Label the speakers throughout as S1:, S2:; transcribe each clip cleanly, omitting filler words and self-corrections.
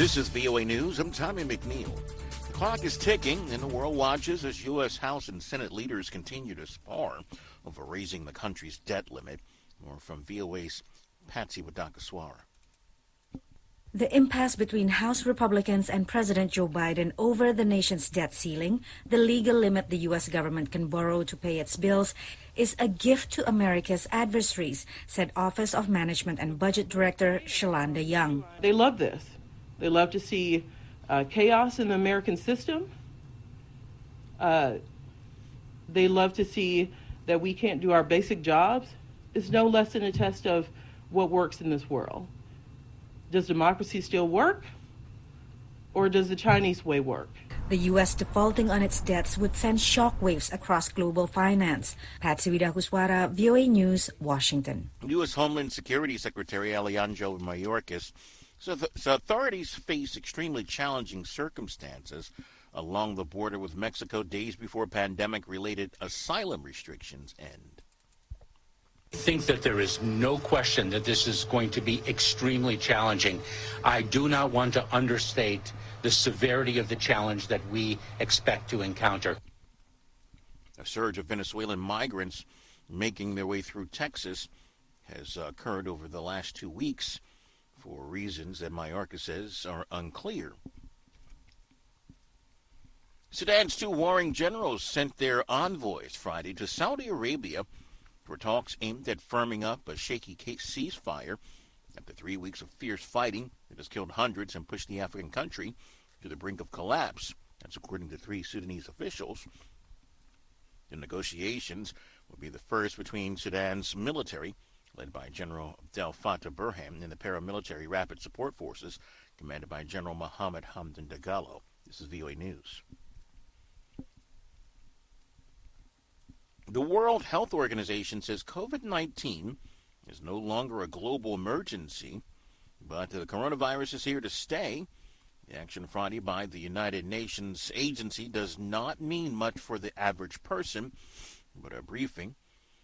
S1: This is VOA News. I'm Tommy McNeil. The clock is ticking, and the world watches as U.S. House and Senate leaders continue to spar over raising the country's debt limit. More from VOA's Patsy Wadakaswara.
S2: The impasse between House Republicans and President Joe Biden over the nation's debt ceiling, the legal limit the U.S. government can borrow to pay its bills, is a gift to America's adversaries, said Office of Management and Budget Director Shalanda Young.
S3: They love this. They love to see chaos in the American system. They love to see that we can't do our basic jobs. It's no less than a test of what works in this world. Does democracy still work, or does the Chinese way work?
S2: The U.S. defaulting on its debts would send shockwaves across global finance. Patsy Wadakaswara, VOA News, Washington.
S1: U.S. Homeland Security Secretary Alejandro Mayorkas says authorities face extremely challenging circumstances along the border with Mexico days before pandemic-related asylum restrictions end.
S4: I think that there is no question that this is going to be extremely challenging. I do not want to understate the severity of the challenge that we expect to encounter.
S1: A surge of Venezuelan migrants making their way through Texas has occurred over the last 2 weeks for reasons that Mayorkas says are unclear. Sudan's 2 warring generals sent their envoys Friday to Saudi Arabia for talks aimed at firming up a shaky ceasefire after 3 weeks of fierce fighting that has killed hundreds and pushed the African country to the brink of collapse. That's according to 3 Sudanese officials. The negotiations will be the first between Sudan's military, led by General Abdel Fattah Burhan, and the paramilitary Rapid Support Forces, commanded by General Mohammed Hamdan Dagalo. This is VOA News. The World Health Organization says COVID-19 is no longer a global emergency, but the coronavirus is here to stay. The action Friday by the United Nations agency does not mean much for the average person, but a briefing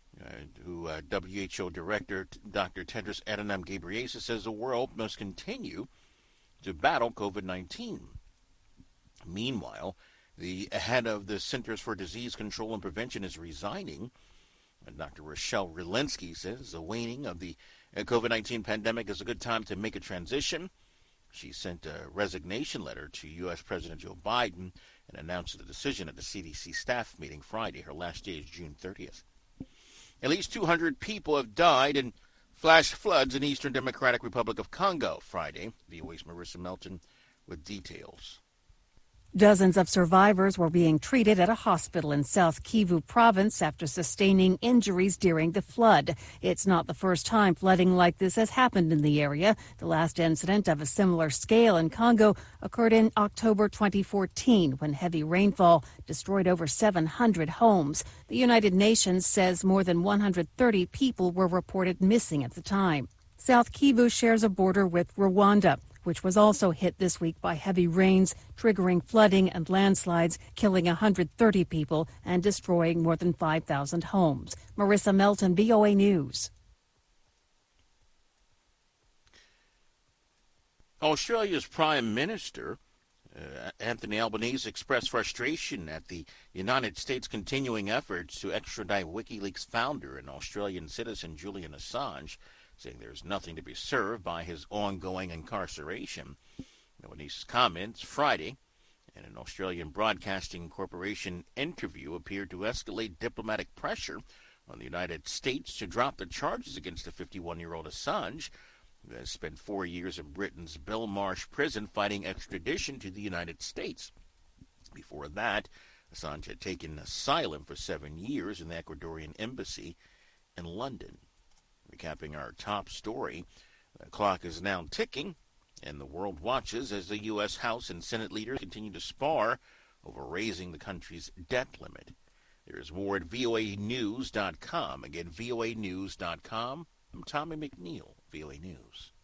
S1: WHO Director Dr. Tedros Adhanom Ghebreyesus says the world must continue to battle COVID-19. Meanwhile, the head of the Centers for Disease Control and Prevention is resigning. Dr. Rochelle Walensky says the waning of the COVID-19 pandemic is a good time to make a transition. She sent a resignation letter to U.S. President Joe Biden and announced the decision at the CDC staff meeting Friday. Her last day is June 30th. At least 200 people have died in flash floods in Eastern Democratic Republic of Congo Friday. VOA's Marissa Melton with details.
S5: Dozens of survivors were being treated at a hospital in South Kivu province after sustaining injuries during the flood. It's not the first time flooding like this has happened in the area. The last incident of a similar scale in Congo occurred in October 2014 when heavy rainfall destroyed over 700 homes. The United Nations says more than 130 people were reported missing at the time. South Kivu shares a border with Rwanda, which was also hit this week by heavy rains, triggering flooding and landslides, killing 130 people and destroying more than 5,000 homes. Marissa Melton, VOA News.
S1: Australia's Prime Minister, Anthony Albanese, expressed frustration at the United States' continuing efforts to extradite WikiLeaks founder and Australian citizen Julian Assange, saying there's nothing to be served by his ongoing incarceration. Albanese's comments Friday in an Australian Broadcasting Corporation interview appeared to escalate diplomatic pressure on the United States to drop the charges against the 51-year-old Assange, who has spent 4 years in Britain's Belmarsh prison fighting extradition to the United States. Before that, Assange had taken asylum for 7 years in the Ecuadorian embassy in London. Recapping our top story, the clock is now ticking, and the world watches as the U.S. House and Senate leaders continue to spar over raising the country's debt limit. There is more at voanews.com. Again, voanews.com. I'm Tommy McNeil, VOA News.